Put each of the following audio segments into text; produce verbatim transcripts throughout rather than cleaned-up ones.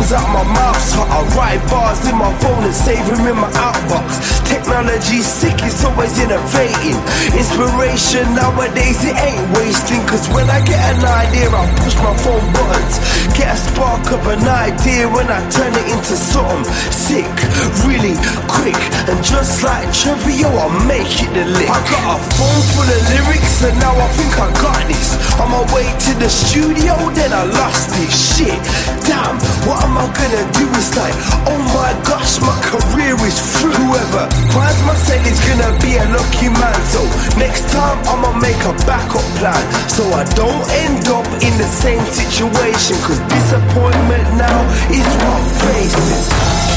comes out my mouth. So I write bars in my phone and save them in my outbox. Technology's sick, it's always innovating. Inspiration nowadays, it ain't wasting. Cause when I get an idea, I push my phone buttons. Get a spark of an idea when I turn it into something sick, really quick. And just like Trevor, I make it the lick. I got a phone full of lyrics and now I think I got this. On my way to the studio, then I lost it. Shit, damn, what am I gonna do? It's like, oh my gosh, my career is through. Whoever finds myself is gonna be a lucky man. So next time I'ma make a backup plan, so I don't end up in the same situation. Cause disappointment now is what I'm facing.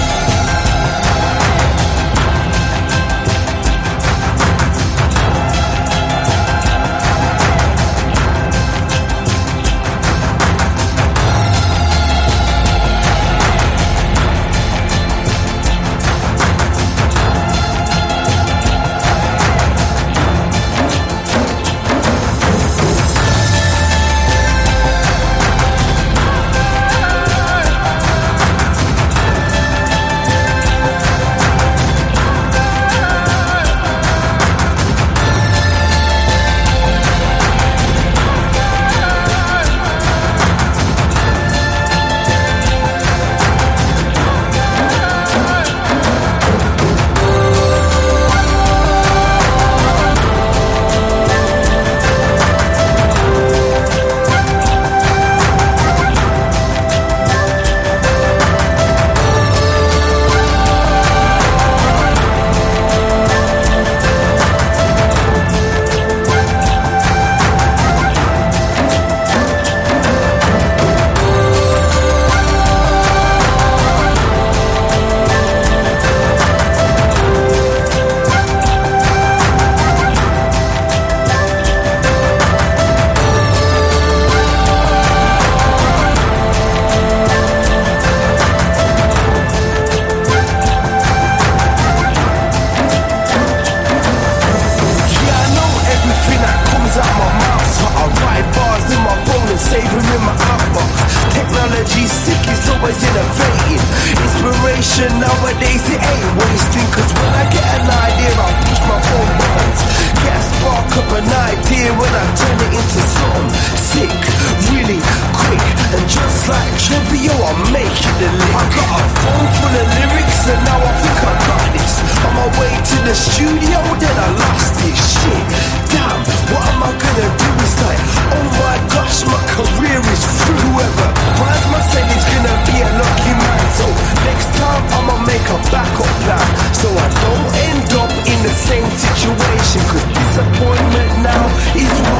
Technology's sick, it's always innovating. Inspiration nowadays, it ain't wasting. Cause when I get an idea, I push my phone buttons. Get a spark of an idea when I turn it into something sick, really quick. And just like Trevor, I make it the lick. I got a phone full of lyrics and now I think I got this. On my way to the studio, then I lost it. Shit, damn, what am I gonna do? It's like, oh my gosh, my career is through. Whoever finds myself is gonna be a lucky man. So next time I'ma make a backup plan, so I don't end up in the same situation. Cause disappointment now is